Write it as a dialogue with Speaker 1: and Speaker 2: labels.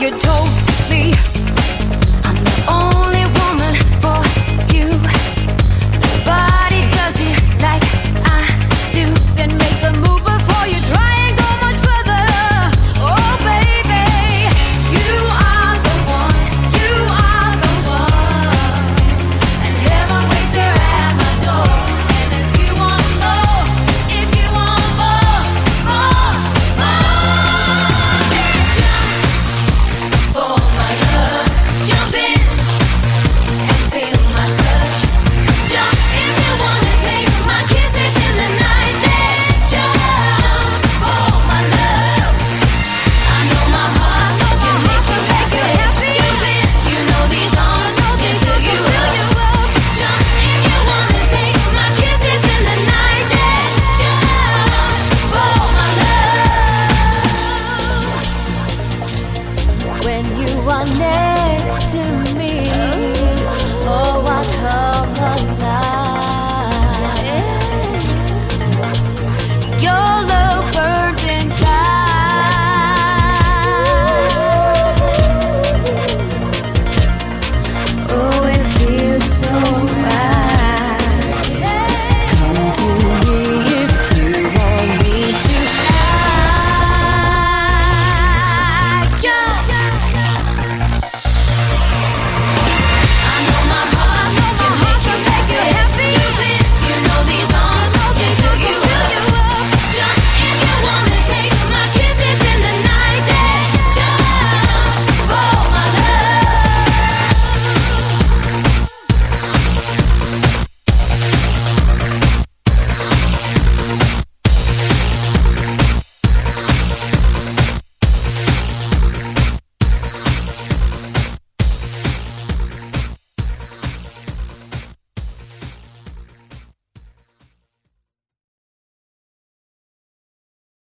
Speaker 1: You told me I'm the only woman for you. Nobody does it like I do. Then make the move before you try and go much further. Oh baby, you are the one. You are the one. And heaven waits there at my door. And if you want more, if you want more, for my love, jump in and feel my touch. Jump if you wanna taste my kisses in the night. Then jump for my love. I know my heart can make you happy. Jump in, you know these arms can fill you up. Jump if you wanna taste my kisses in the night. Then jump for my love. When you are next to me, oh, I come.